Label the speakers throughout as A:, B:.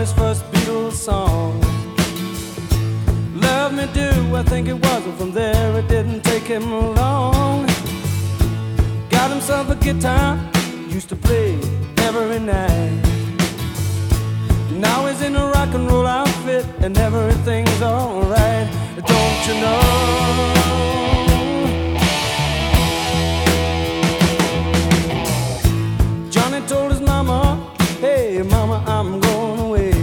A: his first Beatles song. Love Me Do, I think it was, and from there it didn't take him long. Got himself a guitar, used to play every night. Now he's in a rock and roll outfit and everything's alright. Don't you know? Johnny told his mama, hey mama, I'm going away.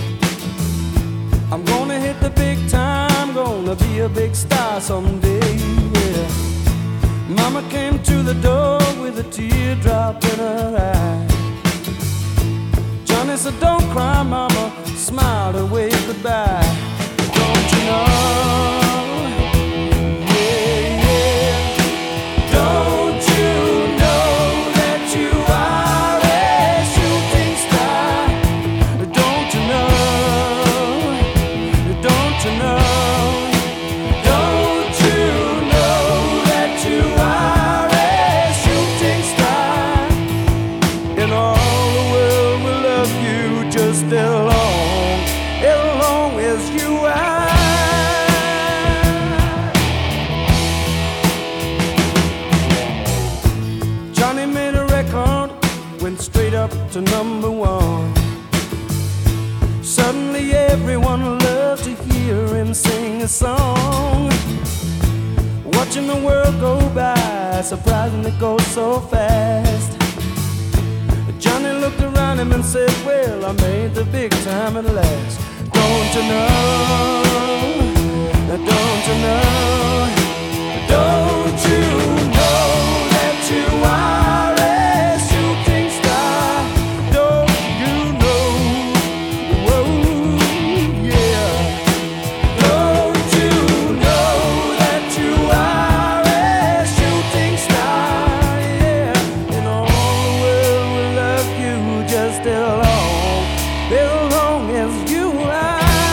A: I'm gonna hit the big time, gonna be a big star someday, yeah. Mama came to the door with a teardrop in her eye. Johnny said, don't cry, mama, smiled and waved goodbye. Don't you know? Yeah, yeah. Don't you know that you are a shooting star? Don't you know? Don't you know? Don't you know that you are a shooting star? In all the world will love you just as long as you are. Johnny made a record, went straight up to #1. Suddenly everyone loved to hear him sing a song. Watching the world go by, surprising it goes so fast. Johnny looked around him and said, well, I made the big time at last. Don't you know? Don't you know? Don't you know that you are a shooting star? Don't you know? Whoa, yeah. Don't you know that you are a shooting star? Yeah. In all the world will love you just as long as you are.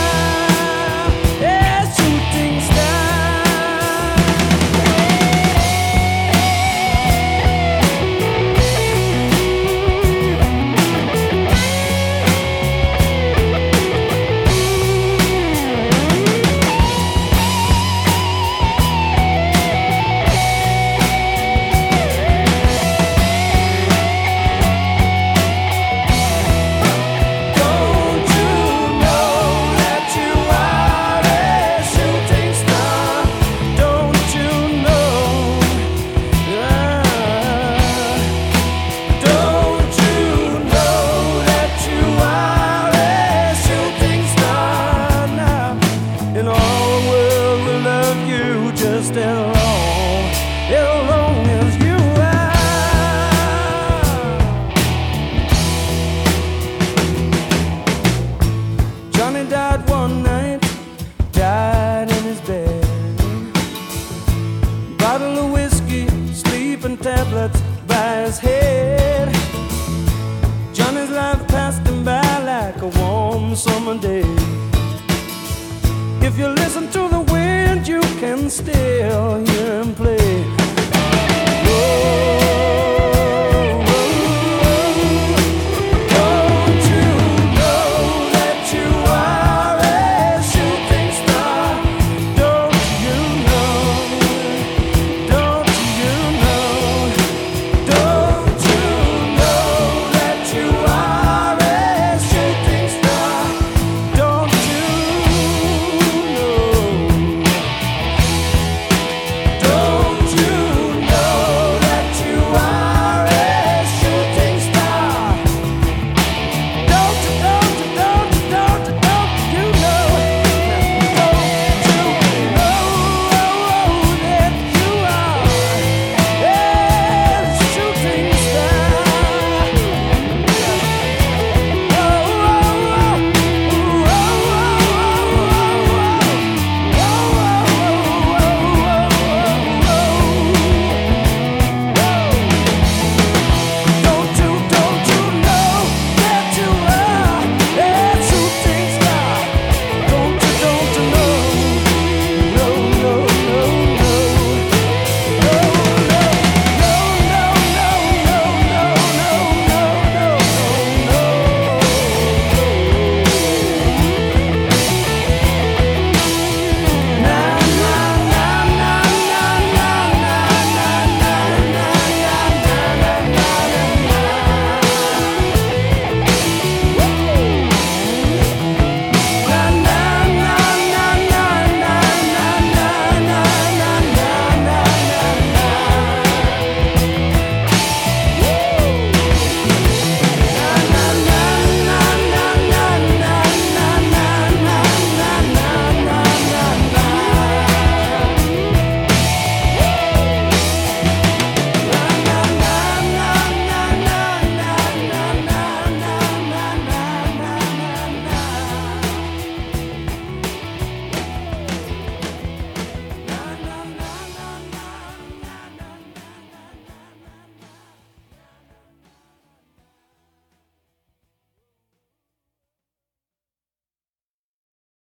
A: Just as long as you are. Johnny died one night, died in his bed. Bottle of whiskey, sleeping tablets by his head. Johnny's life passed him by like a warm summer day. If you listen to the wind, you can still hear him play.